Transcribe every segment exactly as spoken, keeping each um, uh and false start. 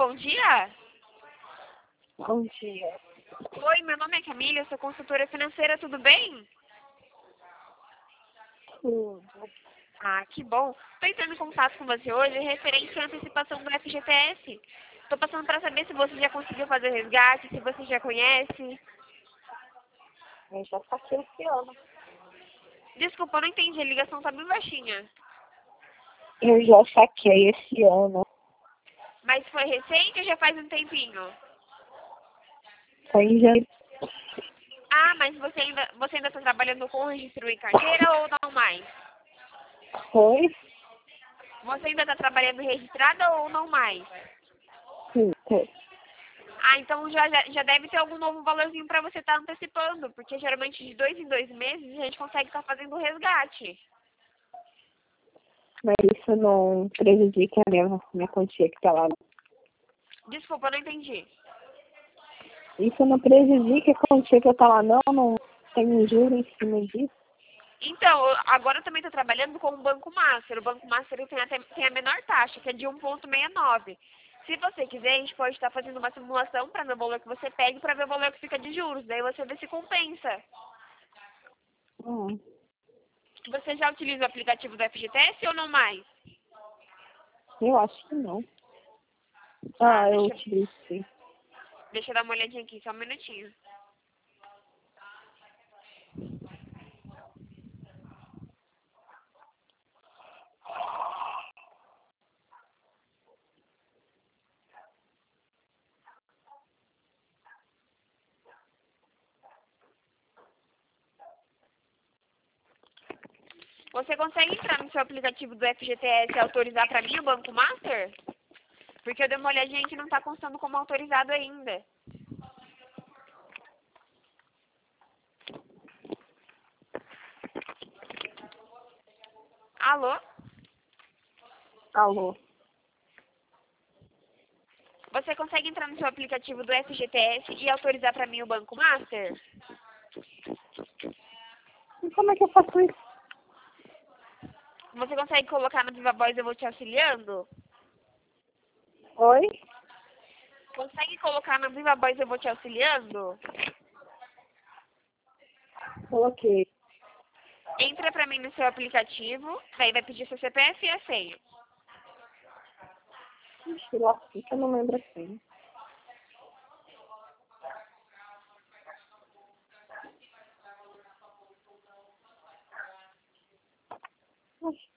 bom dia. Bom dia. Oi, meu nome é Camila, eu sou consultora financeira, tudo bem? Tudo. Ah, que bom. Estou entrando em contato com você hoje referente à antecipação do F G T S. Estou passando para saber se você já conseguiu fazer o resgate, se você já conhece. Eu já saquei esse ano. Desculpa, eu não entendi, a ligação está bem baixinha. Eu já saquei esse ano. Mas foi recente ou já faz um tempinho? Foi em janeiro. Ah, mas você ainda você ainda está trabalhando com registro em carteira ou não mais? Foi? Você ainda está trabalhando registrada ou não mais? Sim, foi. Ah, então já, já, já deve ter algum novo valorzinho para você estar antecipando, porque geralmente de dois em dois meses a gente consegue estar fazendo o resgate. Mas isso não prejudica a minha, minha quantia que tá lá. Desculpa, eu não entendi. Isso não prejudica a quantia que tá lá, não. Não tem um juro em cima disso. Então, eu- agora eu também estou trabalhando com o Banco Master. O Banco Master ele tem, até, tem a menor taxa, que é de um vírgula sessenta e nove. Se você quiser, a gente pode estar fazendo uma simulação para ver o valor que você pega e para ver o valor que fica de juros. Daí você vê se compensa. Hum, Você já utiliza o aplicativo do F G T S ou não mais? eu acho que não. Ah, Ah, eu deixa, utilizo sim. deixa eu dar uma olhadinha aqui, só um minutinho. Você consegue entrar no seu aplicativo do F G T S e autorizar para mim o Banco Master? Porque eu dei uma olhadinha que não está constando como autorizado ainda. Alô? Alô? Você consegue entrar no seu aplicativo do F G T S e autorizar para mim o Banco Master? E como é que eu faço isso? Você consegue colocar no Viva Voz Eu Vou Te Auxiliando? Oi? Consegue colocar no Viva Voz Eu Vou Te Auxiliando? Coloquei. Entra para mim no seu aplicativo, daí vai pedir seu C P F e a senha. Ixi, lá fica, eu não lembro assim. Ixi,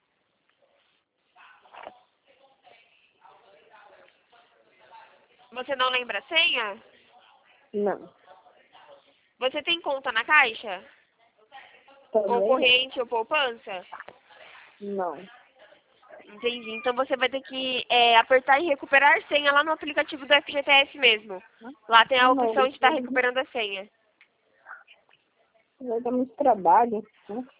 Você não lembra a senha? não. Você tem conta na Caixa? Ou Também não. corrente ou poupança? Não. Entendi. Então você vai ter que é, apertar e recuperar senha lá no aplicativo do F G T S mesmo. Lá tem a Não, opção de estar isso recuperando a senha. vai dar muito trabalho, né?